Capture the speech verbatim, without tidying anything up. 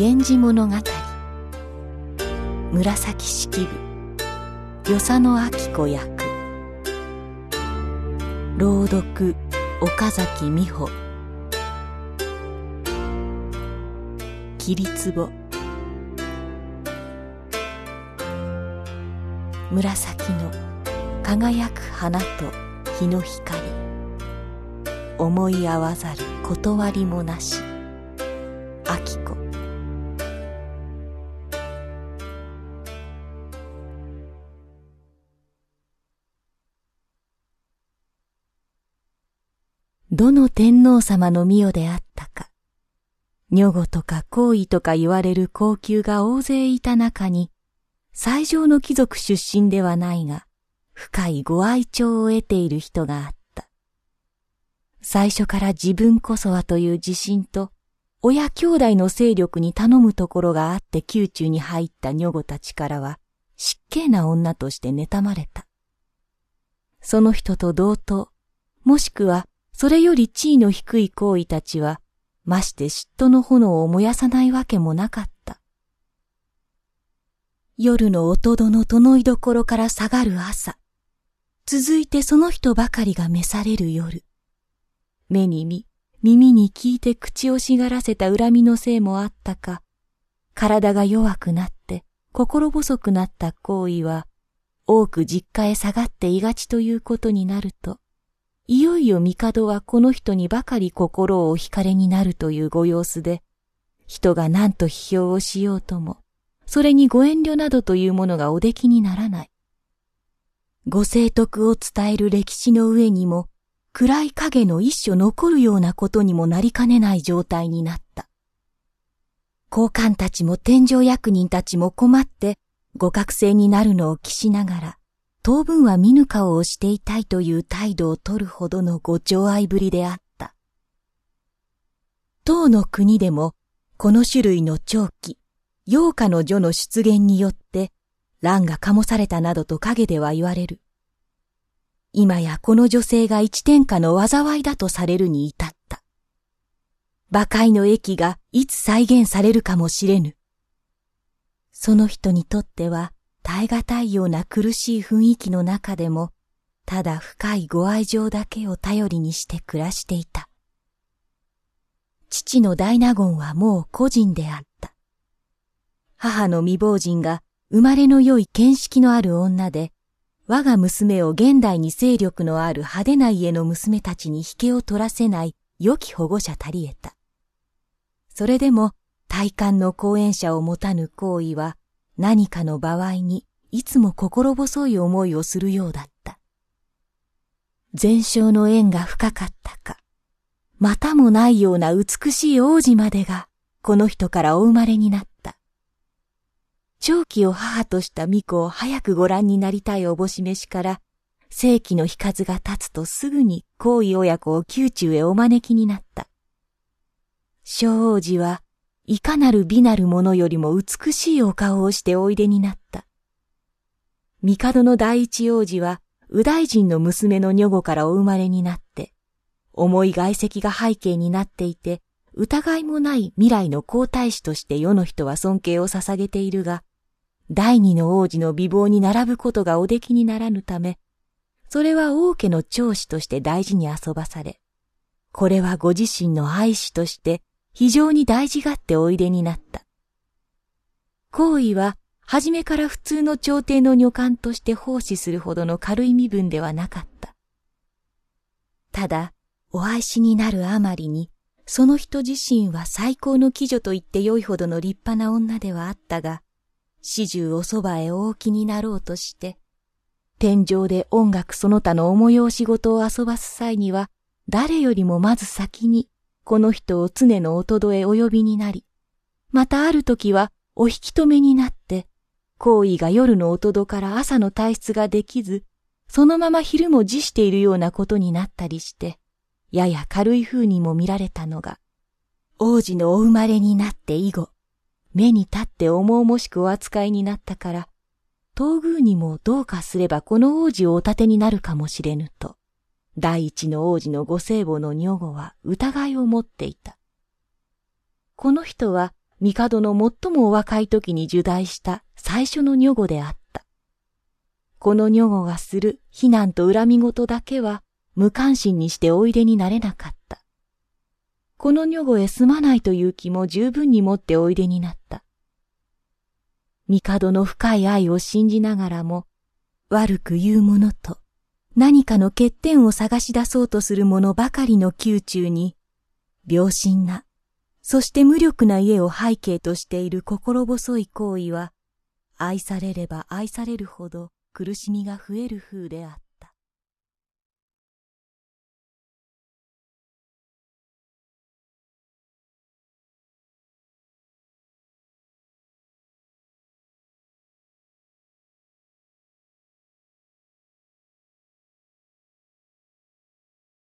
源氏物語。紫式部、与謝野明子役。朗読、岡崎美穂。桐壺。紫の輝く花と日の光。思い合わざる断りもなし。明子。どの天皇様の御代であったか、女御とか皇位とか言われる高級が大勢いた中に、最上の貴族出身ではないが、深いご愛寵を得ている人があった。最初から自分こそはという自信と、親兄弟の勢力に頼むところがあって宮中に入った女御たちからは、失敬な女として妬まれた。その人と同等、もしくはそれより地位の低い皇位たちは、まして嫉妬の炎を燃やさないわけもなかった。夜の音戸の殿居所から下がる朝、続いてその人ばかりが召される夜、目に見、耳に聞いて口をしがらせた恨みのせいもあったか、体が弱くなって心細くなった皇位は、多く実家へ下がっていがちということになると、いよいよ帝はこの人にばかり心をお惹かれになるというご様子で、人が何と批評をしようとも、それにご遠慮などというものがおできにならない。ご聖徳を伝える歴史の上にも、暗い影の一所残るようなことにもなりかねない状態になった。高官たちも天上役人たちも困って、互角性になるのを期しながら、当分は見ぬ顔をしていたいという態度を取るほどのご寵愛ぶりであった。当の国でも、この種類の長期、陽花の女の出現によって、乱が醸されたなどと陰では言われる。今やこの女性が一天下の災いだとされるに至った。馬界の益がいつ再現されるかもしれぬ。その人にとっては、耐え難いような苦しい雰囲気の中でも、ただ深いご愛情だけを頼りにして暮らしていた。父の大納言はもう故人であった。母の未亡人が生まれの良い見識のある女で、我が娘を現代に勢力のある派手な家の娘たちに引けを取らせない良き保護者たり得た。それでも大官の後援者を持たぬ皇位は何かの場合にいつも心細い思いをするようだった。前生の縁が深かったか、またもないような美しい王子までがこの人からお生まれになった。長期を母とした巫女を早くご覧になりたいおぼしめしから、世紀の日数が経つとすぐに皇位親子を宮中へお招きになった。小王子はいかなる美なるものよりも美しいお顔をしておいでになった。帝の第一王子は右大臣の娘の女御からお生まれになって、重い外戚が背景になっていて、疑いもない未来の皇太子として世の人は尊敬を捧げているが、第二の王子の美貌に並ぶことがおできにならぬため、それは王家の長子として大事に遊ばされ、これはご自身の愛子として非常に大事がっておいでになった。皇位は初めから普通の朝廷の女官として奉仕するほどの軽い身分ではなかった。ただ、お愛しになるあまりに、その人自身は最高の貴女と言ってよいほどの立派な女ではあったが、始終おそばへお置きになろうとして、天上で音楽その他の重要仕事を遊ばす際には、誰よりもまず先に、この人を常のおとどへお呼びになり、またある時はお引き止めになって、皇位が夜のおとどから朝の退出ができず、そのまま昼も辞しているようなことになったりして、やや軽い風にも見られたのが、王子のお生まれになって以後、目に立って重々しくお扱いになったから、東宮にもどうかすればこの王子をお立てになるかもしれぬと、第一の王子のご生母の女御は疑いを持っていた。この人は帝の最もお若い時に入内した最初の女御であった。この女御がする非難と恨み事だけは無関心にしておいでになれなかった。この女御へ住まないという気も十分に持っておいでになった。帝の深い愛を信じながらも、悪く言う者と何かの欠点を探し出そうとする者ばかりの宮中に、病心な、そして無力な家を背景としている心細い行為は、愛されれば愛されるほど苦しみが増える風であった。